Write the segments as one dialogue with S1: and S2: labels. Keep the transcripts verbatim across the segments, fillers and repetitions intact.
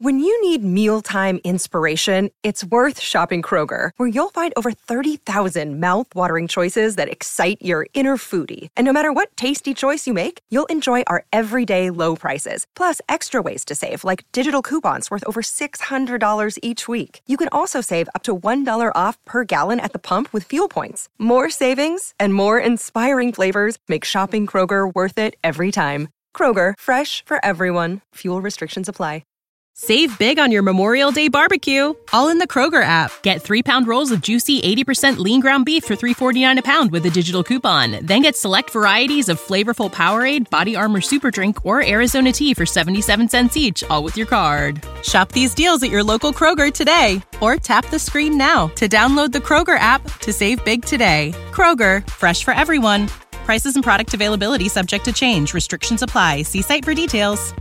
S1: When you need mealtime inspiration, it's worth shopping Kroger, where you'll find over thirty thousand mouth-watering choices that excite your inner foodie. And no matter what tasty choice you make, you'll enjoy our everyday low prices, plus extra ways to save, like digital coupons worth over six hundred dollars each week. You can also save up to one dollar off per gallon at the pump with fuel points. More savings and more inspiring flavors make shopping Kroger worth it every time. Kroger, fresh for everyone. Fuel restrictions apply.
S2: Save big on your Memorial Day barbecue, all in the Kroger app. Get three-pound rolls of juicy eighty percent lean ground beef for three dollars and forty-nine cents a pound with a digital coupon. Then get select varieties of flavorful Powerade, Body Armor Super Drink, or Arizona tea for seventy-seven cents each, all with your card. Shop these deals at your local Kroger today, or tap the screen now to download the Kroger app to save big today. Kroger, fresh for everyone. Prices and product availability subject to change. Restrictions apply. See site for details.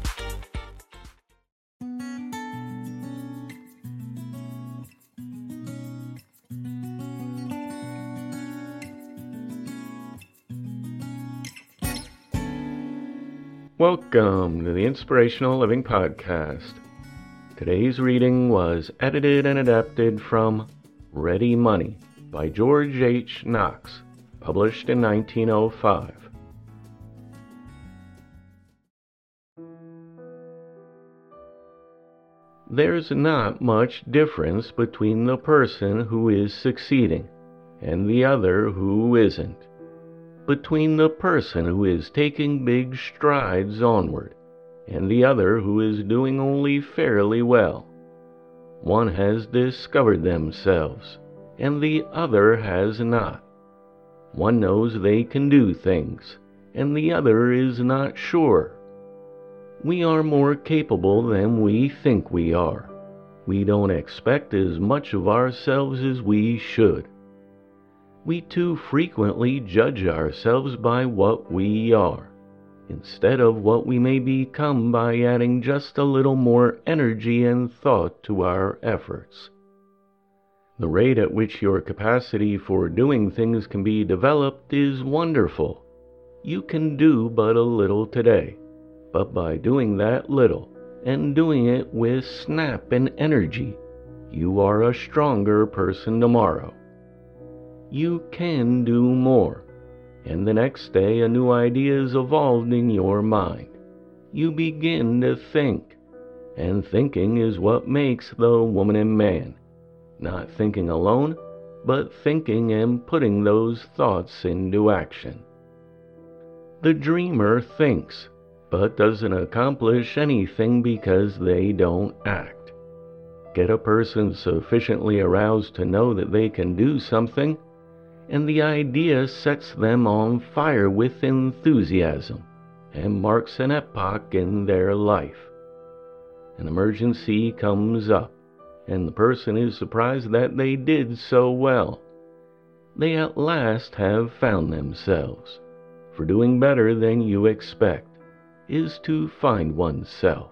S3: Welcome to the Inspirational Living Podcast. Today's reading was edited and adapted from Ready Money by George H. Knox, published in nineteen oh five. There's not much difference between the person who is succeeding and the other who isn't. Between the person who is taking big strides onward and the other who is doing only fairly well. One has discovered themselves, and the other has not. One knows they can do things, and the other is not sure. We are more capable than we think we are. We don't expect as much of ourselves as we should. We too frequently judge ourselves by what we are, instead of what we may become by adding just a little more energy and thought to our efforts. The rate at which your capacity for doing things can be developed is wonderful. You can do but a little today, but by doing that little, and doing it with snap and energy, you are a stronger person tomorrow. You can do more, and the next day a new idea is evolved in your mind. You begin to think, and thinking is what makes the woman and man. Not thinking alone, but thinking and putting those thoughts into action. The dreamer thinks, but doesn't accomplish anything because they don't act. Get a person sufficiently aroused to know that they can do something, and the idea sets them on fire with enthusiasm and marks an epoch in their life. An emergency comes up, and the person is surprised that they did so well. They at last have found themselves, for doing better than you expect is to find oneself.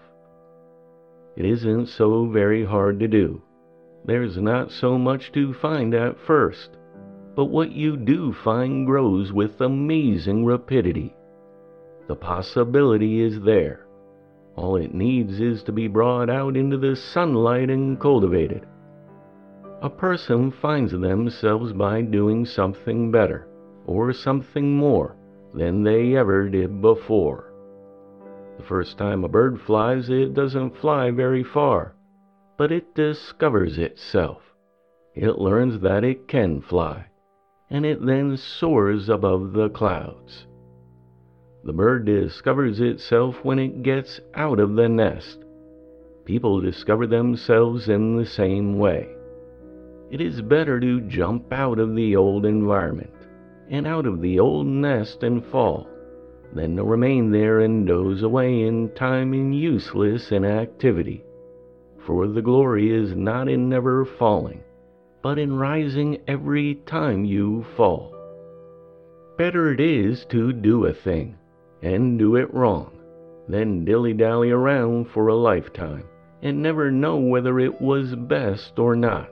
S3: It isn't so very hard to do. There's not so much to find at first, but what you do find grows with amazing rapidity. The possibility is there. All it needs is to be brought out into the sunlight and cultivated. A person finds themselves by doing something better, or something more, than they ever did before. The first time a bird flies, it doesn't fly very far, but it discovers itself. It learns that it can fly, and it then soars above the clouds. The bird discovers itself when it gets out of the nest. People discover themselves in the same way. It is better to jump out of the old environment and out of the old nest and fall than to remain there and doze away in time in useless inactivity. For the glory is not in never falling, but in rising every time you fall. Better it is to do a thing, and do it wrong, than dilly-dally around for a lifetime, and never know whether it was best or not.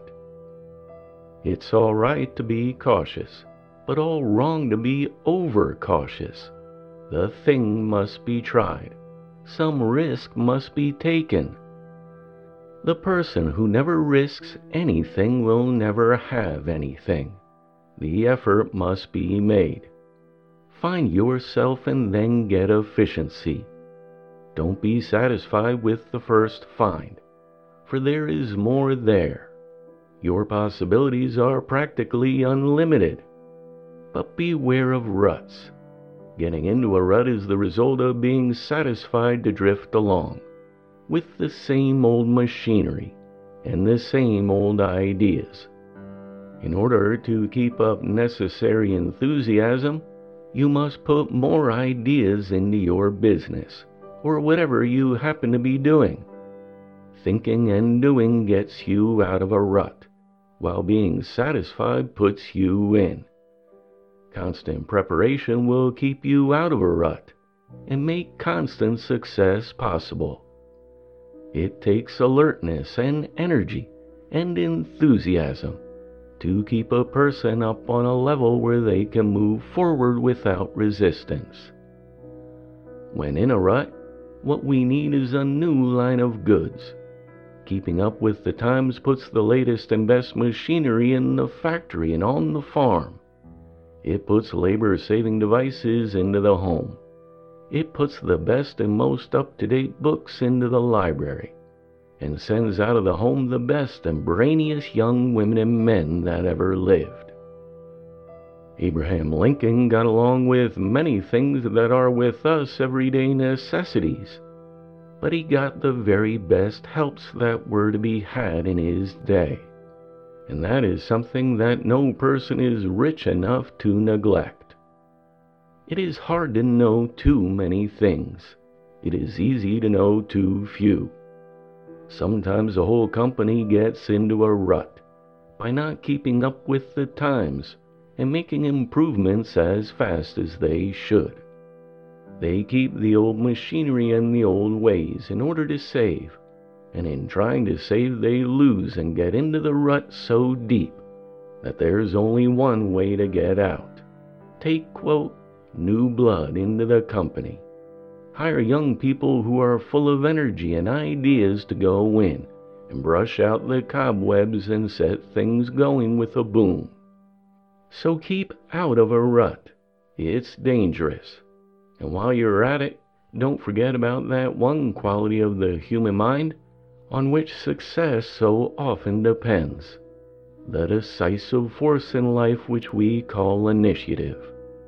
S3: It's all right to be cautious, but all wrong to be over-cautious. The thing must be tried. Some risk must be taken. The person who never risks anything will never have anything. The effort must be made. Find yourself and then get efficiency. Don't be satisfied with the first find, for there is more there. Your possibilities are practically unlimited. But beware of ruts. Getting into a rut is the result of being satisfied to drift along, with the same old machinery and the same old ideas. In order to keep up necessary enthusiasm, you must put more ideas into your business, or whatever you happen to be doing. Thinking and doing gets you out of a rut, while being satisfied puts you in. Constant preparation will keep you out of a rut and make constant success possible. It takes alertness and energy and enthusiasm to keep a person up on a level where they can move forward without resistance. When in a rut, what we need is a new line of goods. Keeping up with the times puts the latest and best machinery in the factory and on the farm. It puts labor-saving devices into the home. It puts the best and most up-to-date books into the library, and sends out of the home the best and brainiest young women and men that ever lived. Abraham Lincoln got along with many things that are with us everyday necessities, but he got the very best helps that were to be had in his day. And that is something that no person is rich enough to neglect. It is hard to know too many things. It is easy to know too few. Sometimes the whole company gets into a rut by not keeping up with the times and making improvements as fast as they should. They keep the old machinery and the old ways in order to save. And in trying to save, they lose and get into the rut so deep that there's only one way to get out. Take, quote, new blood into the company. Hire young people who are full of energy and ideas to go in and brush out the cobwebs and set things going with a boom. So keep out of a rut. It's dangerous. And while you're at it, don't forget about that one quality of the human mind on which success so often depends, the decisive force in life which we call initiative.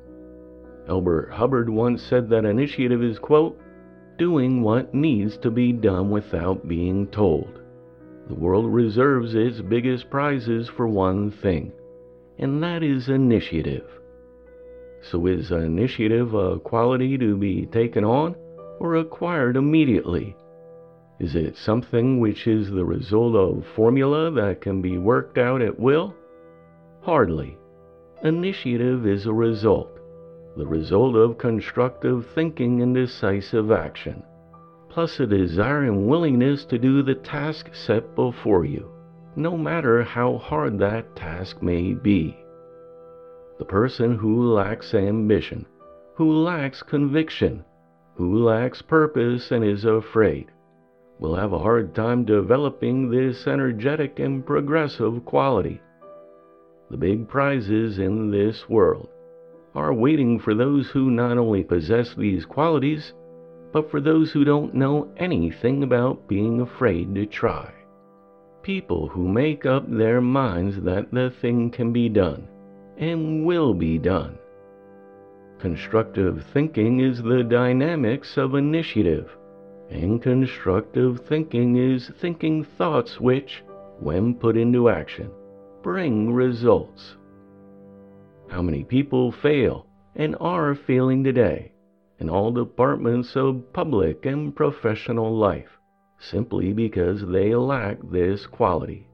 S3: Elbert Hubbard once said that initiative is, quote, doing what needs to be done without being told. The world reserves its biggest prizes for one thing, and that is initiative. So is initiative a quality to be taken on or acquired immediately? Is it something which is the result of formula that can be worked out at will? Hardly. Initiative is a result, the result of constructive thinking and decisive action, plus a desire and willingness to do the task set before you, no matter how hard that task may be. The person who lacks ambition, who lacks conviction, who lacks purpose and is afraid, will have a hard time developing this energetic and progressive quality. The big prizes in this world are waiting for those who not only possess these qualities, but for those who don't know anything about being afraid to try. People who make up their minds that the thing can be done and will be done. Constructive thinking is the dynamics of initiative, and constructive thinking is thinking thoughts which, when put into action, bring results. How many people fail and are failing today in all departments of public and professional life simply because they lack this quality?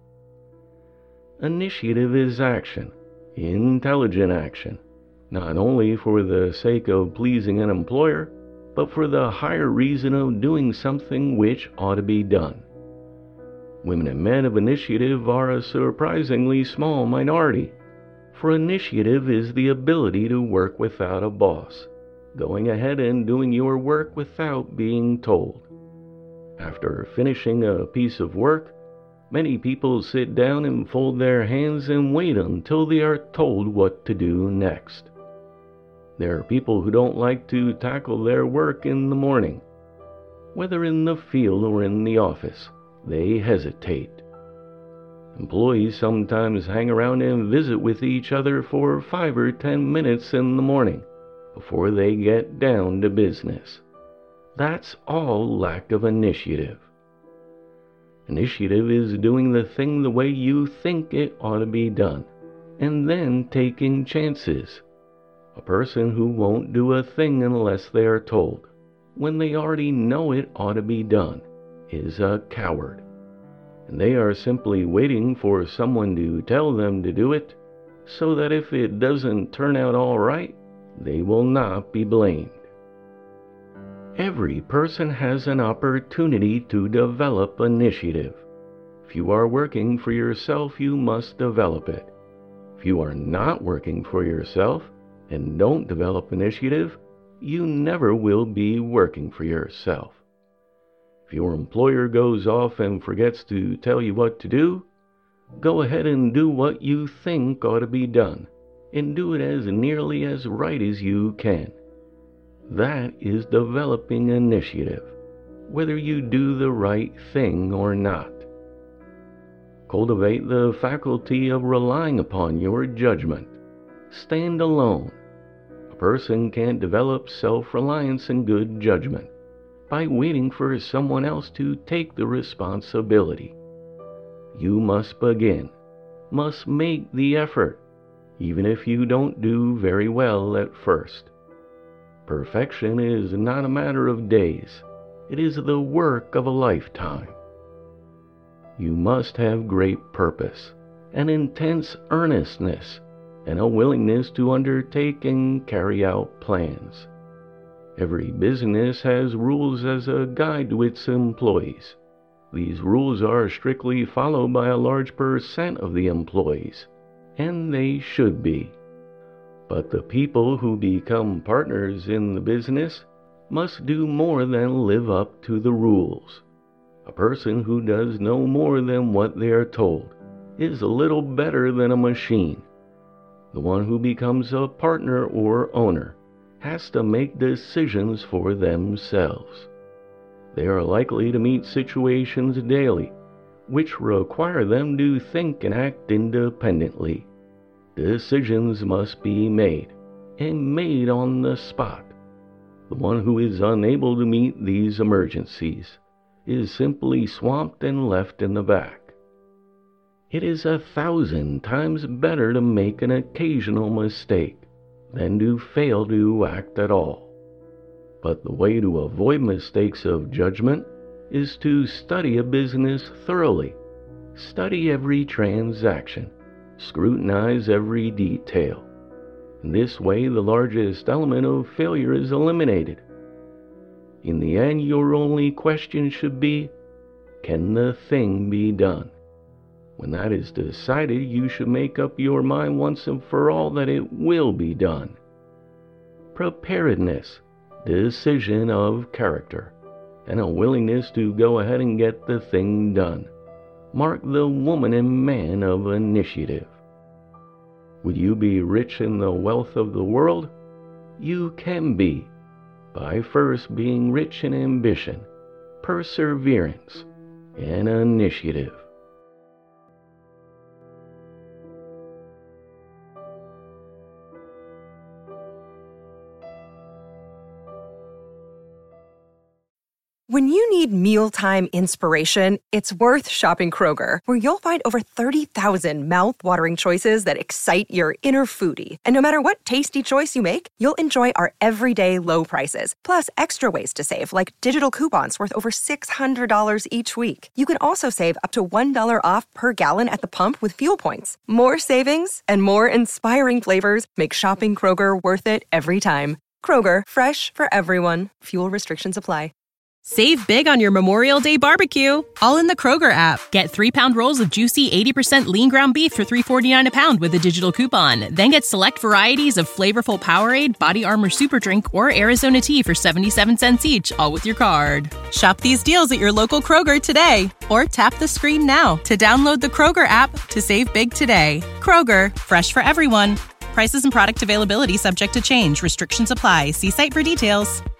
S3: Initiative is action, intelligent action, not only for the sake of pleasing an employer, but for the higher reason of doing something which ought to be done. Women and men of initiative are a surprisingly small minority, for initiative is the ability to work without a boss, going ahead and doing your work without being told. After finishing a piece of work, Many people sit down and fold their hands and wait until they are told what to do next. There are people who don't like to tackle their work in the morning. Whether in the field or in the office, they hesitate. Employees sometimes hang around and visit with each other for five or ten minutes in the morning before they get down to business. That's all lack of initiative. Initiative is doing the thing the way you think it ought to be done, and then taking chances. A person who won't do a thing unless they are told, when they already know it ought to be done, is a coward. And they are simply waiting for someone to tell them to do it, so that if it doesn't turn out all right, they will not be blamed. Every person has an opportunity to develop initiative. If you are working for yourself, you must develop it. If you are not working for yourself and don't develop initiative, you never will be working for yourself. If your employer goes off and forgets to tell you what to do, go ahead and do what you think ought to be done, and do it as nearly as right as you can. That is developing initiative, whether you do the right thing or not. Cultivate the faculty of relying upon your judgment. Stand alone. A person can't develop self-reliance and good judgment by waiting for someone else to take the responsibility. You must begin, must make the effort, even if you don't do very well at first. Perfection is not a matter of days. It is the work of a lifetime. You must have great purpose, an intense earnestness, and a willingness to undertake and carry out plans. Every business has rules as a guide to its employees. These rules are strictly followed by a large percent of the employees, and they should be. But the people who become partners in the business must do more than live up to the rules. A person who does no more than what they are told is a little better than a machine. The one who becomes a partner or owner has to make decisions for themselves. They are likely to meet situations daily which require them to think and act independently. Decisions must be made, and made on the spot. The one who is unable to meet these emergencies is simply swamped and left in the back. It is a thousand times better to make an occasional mistake than to fail to act at all. But the way to avoid mistakes of judgment is to study a business thoroughly. Study every transaction. Scrutinize every detail. In this way, the largest element of failure is eliminated. In the end, your only question should be, can the thing be done? When that is decided, you should make up your mind once and for all that it will be done. Preparedness, decision of character, and a willingness to go ahead and get the thing done mark the woman and man of initiative. Would you be rich in the wealth of the world? You can be, by first being rich in ambition, perseverance, and initiative.
S1: When you need mealtime inspiration, it's worth shopping Kroger, where you'll find over thirty thousand mouth-watering choices that excite your inner foodie. And no matter what tasty choice you make, you'll enjoy our everyday low prices, plus extra ways to save, like digital coupons worth over six hundred dollars each week. You can also save up to one dollar off per gallon at the pump with fuel points. More savings and more inspiring flavors make shopping Kroger worth it every time. Kroger, fresh for everyone. Fuel restrictions apply.
S2: Save big on your Memorial Day barbecue, all in the Kroger app. Get three-pound rolls of juicy eighty percent lean ground beef for three forty-nine a pound with a digital coupon. Then get select varieties of flavorful Powerade, Body Armor Super Drink, or Arizona tea for seventy-seven cents each, all with your card. Shop these deals at your local Kroger today, or tap the screen now to download the Kroger app to save big today. Kroger, fresh for everyone. Prices and product availability subject to change. Restrictions apply. See site for details.